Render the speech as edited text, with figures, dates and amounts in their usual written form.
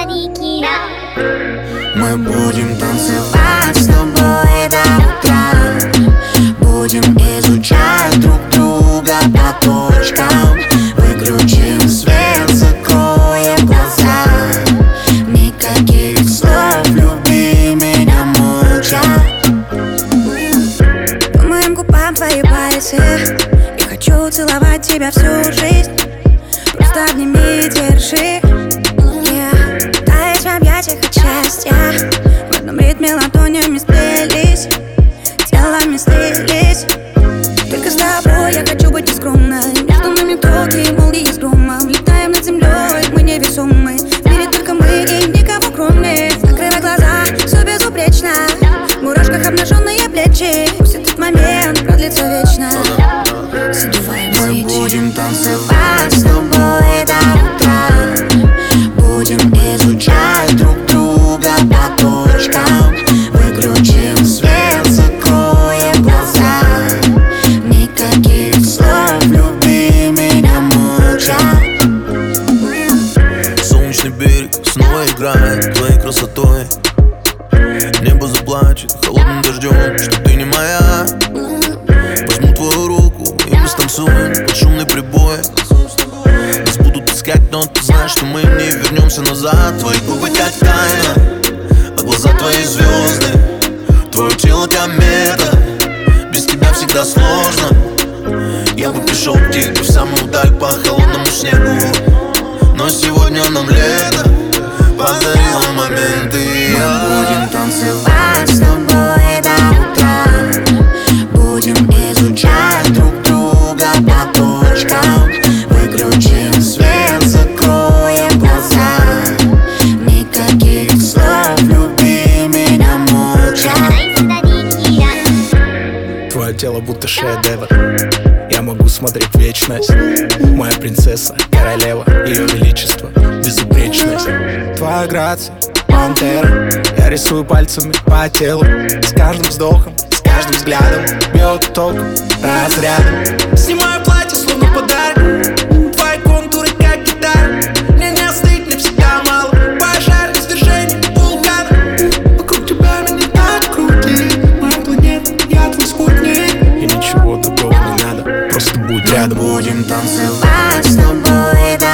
Мы будем танцевать с тобой до утра. Будем изучать друг друга по точкам. Выключим свет, закроем глаза. Никаких слов, люби меня молча. По моим губам твои пальцы. Я хочу целовать тебя всю жизнь. Просто обними и держи. Таясь в объятиях от счастья. В одном ритме ладонями сплелись, телами слились. Только с тобой я хочу быть нескромной. Между нами токи, молнии с громом. Летаем над землей, мы невесомы. В мире только мы и никого кроме. Закрывай глаза, все безупречно. В мурашках обнаженные плечи. Пусть этот момент продлится вечно. Мы будем танцевать с тобой до утра. Будем изучать друг друга по точкам. Выключим свет, закроем глаза. Никаких слов, люби меня молча. Солнечный берег снова играет твоей красотой. Небо заплачет холодным дождем, что ты не моя. Возьму твою руку и мы станцуем под шумный прибой. Нас будут искать, но ты знаешь, что мы не вернемся назад. Твои губы как тайна, а глаза твои звезды. Твое тело комета, без тебя всегда сложно. Я бы пришел к тебе в самую даль по холодному снегу, но сегодня нам лето подарило моменты. Мы будем танцевать с тобой до утра. Будем изучать друг друга по точкам. Выключим свет, закроем глаза. Никаких слов, люби меня молча. Твое тело будто шедевр. Я могу смотреть вечность. Моя принцесса, королева, ее величество, безупречность. Твоя грация, пантера. Я рисую пальцами по телу. С каждым вздохом, с каждым взглядом бьет током, разрядом. Снимаю платье, словно подарок. Твои контуры, как гитара. Мне не остыть, мне всегда мало. Пожар, извержение вулкана. Вокруг тебя меня так крутит. Моя планета, я твой спутник. И ничего другого не надо, просто будь рядом. Мы будем танцевать с тобой до